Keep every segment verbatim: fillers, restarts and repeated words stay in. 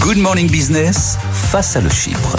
Good Morning Business, face à Le Chypre.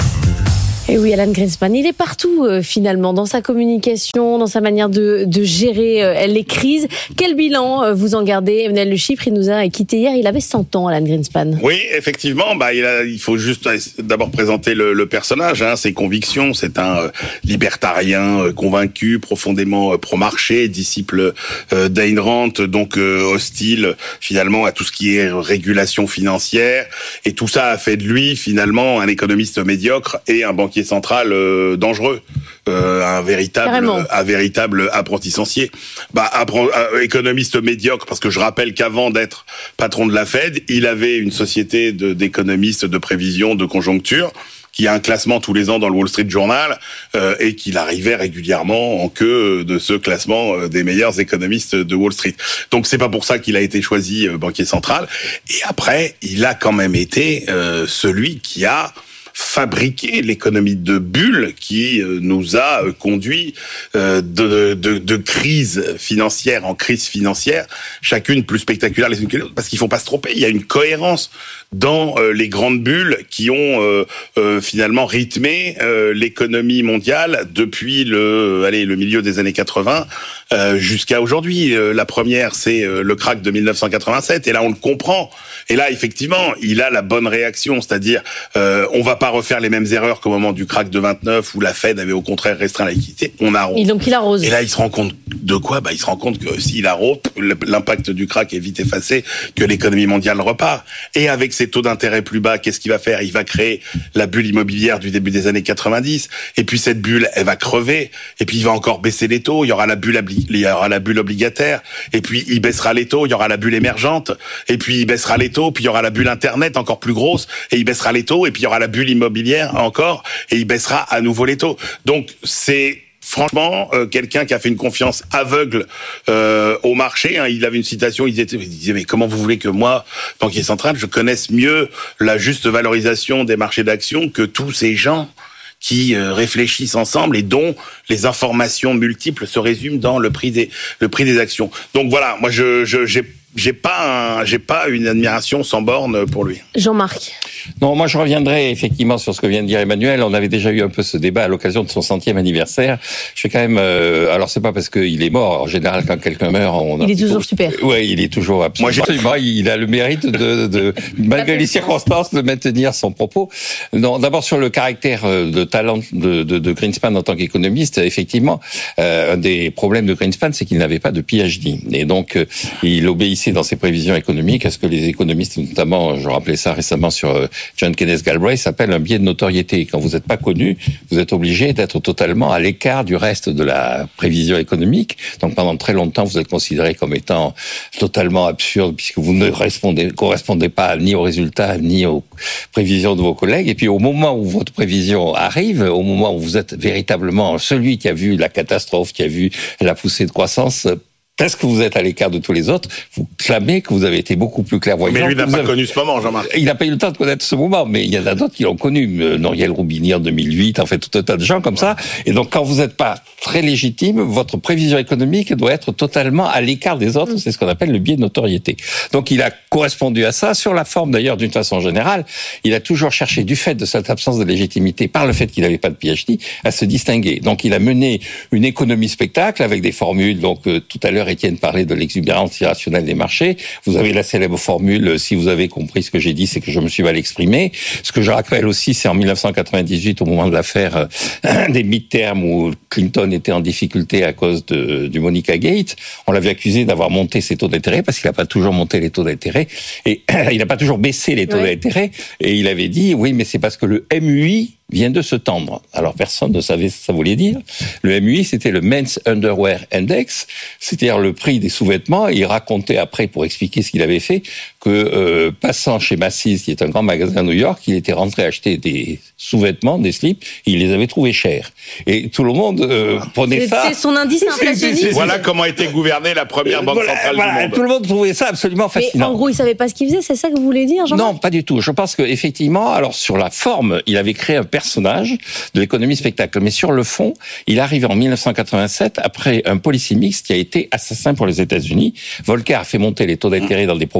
Et oui, Alan Greenspan, il est partout euh, finalement, dans sa communication, dans sa manière de, de gérer euh, les crises. Quel bilan euh, vous en gardez? Emmanuel Le Chypre, il nous a quitté hier, il avait cent ans, Alan Greenspan. Oui, effectivement, bah, il, a, il faut juste d'abord présenter le, le personnage, hein, ses convictions. C'est un euh, libertarien euh, convaincu, profondément euh, pro-marché, disciple euh, d'Ayn Rand, donc euh, hostile finalement à tout ce qui est régulation financière. Et tout ça a fait de lui finalement un économiste médiocre et un banquier central euh, dangereux, euh, un véritable, un véritable apprenti sorcier. Bah, appre- euh, économiste médiocre, parce que je rappelle qu'avant d'être patron de la Fed, il avait une société de, d'économistes de prévision, de conjoncture, qui a un classement tous les ans dans le Wall Street Journal, euh, et qu'il arrivait régulièrement en queue de ce classement euh, des meilleurs économistes de Wall Street. Donc c'est pas pour ça qu'il a été choisi euh, banquier central. Et après, il a quand même été euh, celui qui a fabriquer l'économie de bulle qui euh, nous a euh, conduit euh, de, de, de crise financière en crise financière, chacune plus spectaculaire les unes que les autres, parce qu'il faut pas se tromper, il y a une cohérence dans euh, les grandes bulles qui ont euh, euh, finalement rythmé euh, l'économie mondiale depuis le, allez, le milieu des années quatre-vingts euh, jusqu'à aujourd'hui. Euh, la première, c'est euh, le krach de dix-neuf cent quatre-vingt-sept, et là on le comprend. Et là, effectivement, il a la bonne réaction, c'est-à-dire euh, on va pas refaire les mêmes erreurs qu'au moment du krach de vingt-neuf où la Fed avait au contraire restreint la liquidité. On arrose. Et donc il arrose. Et là, il se rend compte de quoi? Bah, il se rend compte que s'il arrose, l'impact du krach est vite effacé, que l'économie mondiale repart. Et avec ses taux d'intérêt plus bas, qu'est-ce qu'il va faire? Il va créer la bulle immobilière du début des années quatre-vingt-dix. Et puis cette bulle, elle va crever. Et puis il va encore baisser les taux. Il y aura la bulle, il y aura la bulle obligataire. Et puis il baissera les taux. Il y aura la bulle émergente. Et puis il baissera les taux. Puis il y aura la bulle Internet encore plus grosse. Et il baissera les taux. Et puis il y aura la bulle immobilière encore. Et il baissera à nouveau les taux. Donc c'est franchement, euh, quelqu'un qui a fait une confiance aveugle euh, au marché. Hein, il avait une citation, il disait, il disait, mais comment vous voulez que moi, banquier central, je connaisse mieux la juste valorisation des marchés d'actions que tous ces gens qui euh, réfléchissent ensemble et dont les informations multiples se résument dans le prix des le prix des actions. Donc voilà, moi je je j'ai j'ai pas un, j'ai pas une admiration sans borne pour lui. Jean-Marc. Non, moi je reviendrai effectivement sur ce que vient de dire Emmanuel. On avait déjà eu un peu ce débat à l'occasion de son centième anniversaire. Je fais quand même. Euh, alors c'est pas parce qu'il est mort. En général, quand quelqu'un meurt, on. Il est toujours plutôt, super. Ouais, il est toujours absolument. Moi, absolument, il a le mérite de, de malgré les circonstances, de maintenir son propos. Non, d'abord sur le caractère de talent de, de, de Greenspan en tant qu'économiste. Effectivement, euh, un des problèmes de Greenspan, c'est qu'il n'avait pas de P H D, et donc euh, il obéissait dans ses prévisions économiques à ce que les économistes, notamment, je rappelais ça récemment sur John Kenneth Galbraith, s'appelle un biais de notoriété. Quand vous n'êtes pas connu, vous êtes obligé d'être totalement à l'écart du reste de la prévision économique. Donc pendant très longtemps, vous êtes considéré comme étant totalement absurde puisque vous ne correspondez, correspondez pas ni aux résultats ni aux prévisions de vos collègues. Et puis au moment où votre prévision arrive, au moment où vous êtes véritablement celui qui a vu la catastrophe, qui a vu la poussée de croissance, parce que vous êtes à l'écart de tous les autres, vous clamez que vous avez été beaucoup plus clairvoyant. Mais lui n'a pas avez... connu ce moment, Jean-Marc. Il n'a pas eu le temps de connaître ce moment, mais il y en a d'autres qui l'ont connu. Noriel Roubini en deux mille huit, en fait, tout un tas de gens comme ça. Et donc, quand vous n'êtes pas très légitime, votre prévision économique doit être totalement à l'écart des autres. C'est ce qu'on appelle le biais de notoriété. Donc, il a correspondu à ça. Sur la forme, d'ailleurs, d'une façon générale, il a toujours cherché, du fait de cette absence de légitimité, par le fait qu'il n'avait pas de P H D, à se distinguer. Donc, il a mené une économie spectacle avec des formules. Donc, euh, tout à l'heure, Étienne parlait de l'exubérance irrationnelle des marchés. Vous avez la célèbre formule, si vous avez compris ce que j'ai dit, c'est que je me suis mal exprimé. Ce que je rappelle aussi, c'est en dix-neuf cent quatre-vingt-dix-huit, au moment de l'affaire euh, des midterms où Clinton était en difficulté à cause de, du Monica Gate, on l'avait accusé d'avoir monté ses taux d'intérêt parce qu'il n'a pas toujours monté les taux d'intérêt et il n'a pas toujours baissé les taux oui. d'intérêt. Et il avait dit, oui, mais c'est parce que le M U I vient de se tendre. Alors personne ne savait ce que ça voulait dire. Le M U I, c'était le Men's Underwear Index, c'est-à-dire le prix des sous-vêtements. Et il racontait après, pour expliquer ce qu'il avait fait, que euh, passant chez Macy's, qui est un grand magasin à New York, il était rentré acheter des sous-vêtements, des slips, et il les avait trouvés chers. Et tout le monde euh, prenait C'était ça. C'était son indice inflationniste. Voilà comment a été gouvernée la première banque voilà, centrale voilà, du monde. Tout le monde trouvait ça absolument fascinant. Mais en gros, il savait pas ce qu'il faisait, c'est ça que vous voulez dire, Jean-Marc ? Non, pas du tout. Je pense que effectivement, alors sur la forme, il avait créé un personnage de l'économie spectacle, mais sur le fond, il arrive en dix-neuf cent quatre-vingt-sept après un policy mix qui a été assassin pour les États-Unis. Volcker a fait monter les taux d'intérêt dans des proportions absolument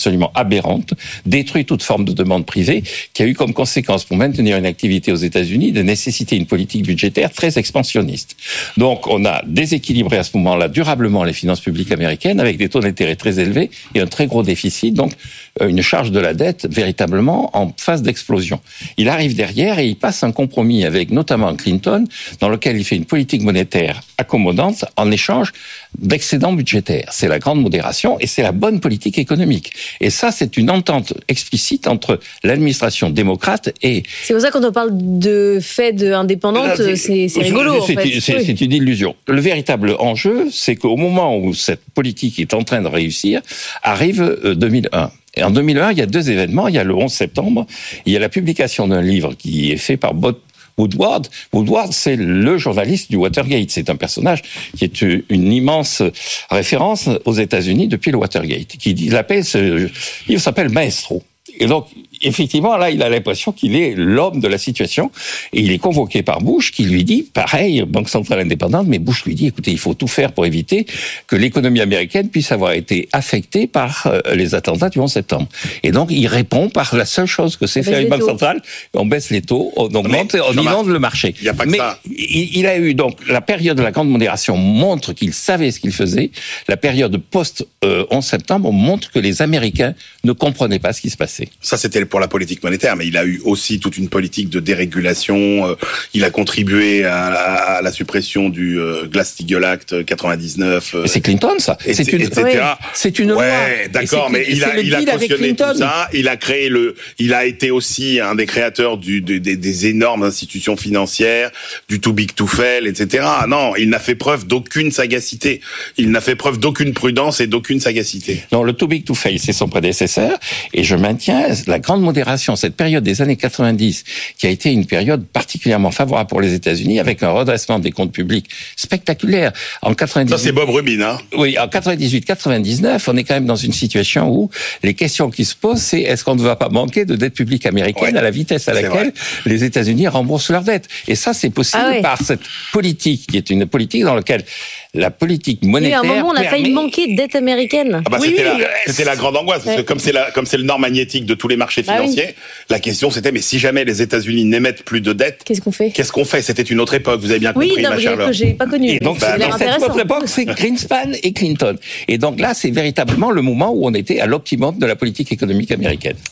absolument aberrante, détruit toute forme de demande privée, qui a eu comme conséquence, pour maintenir une activité aux États-Unis, de nécessiter une politique budgétaire très expansionniste. Donc, on a déséquilibré à ce moment-là durablement les finances publiques américaines avec des taux d'intérêt très élevés et un très gros déficit, donc une charge de la dette véritablement en phase d'explosion. Il arrive derrière et il passe un compromis avec notamment Clinton, dans lequel il fait une politique monétaire accommodante en échange d'excédents budgétaires. C'est la grande modération et c'est la bonne politique économique. Et ça, c'est une entente explicite entre l'administration démocrate et... C'est pour ça quand on parle de Fed indépendante, c'est, c'est, c'est rigolo c'est, en fait. C'est, oui. c'est une illusion. Le véritable enjeu, c'est qu'au moment où cette politique est en train de réussir, arrive deux mille un. Et en deux mille un, il y a deux événements. Il y a le onze septembre, il y a la publication d'un livre qui est fait par Bob Woodward. Woodward, c'est le journaliste du Watergate. C'est un personnage qui est une immense référence aux États-Unis depuis le Watergate. Qui il appelle ce livre s'appelle Maestro. Et donc, effectivement, là, il a l'impression qu'il est l'homme de la situation. Et il est convoqué par Bush, qui lui dit, pareil, Banque centrale indépendante, mais Bush lui dit, écoutez, il faut tout faire pour éviter que l'économie américaine puisse avoir été affectée par euh, les attentats du onze septembre. Et donc, il répond par la seule chose que sait faire une banque centrale, on baisse les taux, on augmente, on inonde le marché. Il y a pas que mais ça. Il, il a eu, donc, la période de la grande modération montre qu'il savait ce qu'il faisait. La période post-onze euh, septembre montre que les Américains ne comprenaient pas ce qui se passait. Ça, c'était pour la politique monétaire, mais il a eu aussi toute une politique de dérégulation. Euh, il a contribué à, à, à la suppression du euh, Glass-Steagall Act quatre-vingt-dix-neuf. Euh, c'est Clinton, ça. Et c'est, c'est une, et cetera. Oui, c'est une loi. Ouais, d'accord, mais il a, il a cautionné tout ça. Il a créé le, il a été aussi un des créateurs du, de, des, des énormes institutions financières, du too big to fail, et cetera. Non, il n'a fait preuve d'aucune sagacité. Il n'a fait preuve d'aucune prudence et d'aucune sagacité. Non, le too big to fail, c'est son prédécesseur. Et je maintiens la grande modération, cette période des années quatre-vingt-dix, qui a été une période particulièrement favorable pour les États-Unis, avec un redressement des comptes publics spectaculaire. En quatre-vingt-dix-huit, ça, c'est Bob Rubin, hein. Oui, en quatre-vingt-dix-huit quatre-vingt-dix-neuf, on est quand même dans une situation où les questions qui se posent, c'est est-ce qu'on ne va pas manquer de dette publique américaine ouais, à la vitesse à laquelle les États-Unis remboursent leurs dettes. Et ça, c'est possible ah ouais. par cette politique, qui est une politique dans laquelle la politique monétaire. Oui, à un moment, on a permet... failli manquer de dette américaine. Ah bah oui, c'était, oui, la, c'était la grande angoisse, parce ouais. que comme c'est, la, comme c'est le nord magnétique de tous les marchés financiers, bah oui. la question c'était, mais si jamais les États-Unis n'émettent plus de dettes, qu'est-ce qu'on fait Qu'est-ce qu'on fait C'était une autre époque, vous avez bien compris, oui, non, ma chère Laure. Oui, j'ai pas connu. Et donc, bah, dans cette autre époque, c'est Greenspan et Clinton. Et donc là, c'est véritablement le moment où on était à l'optimum de la politique économique américaine.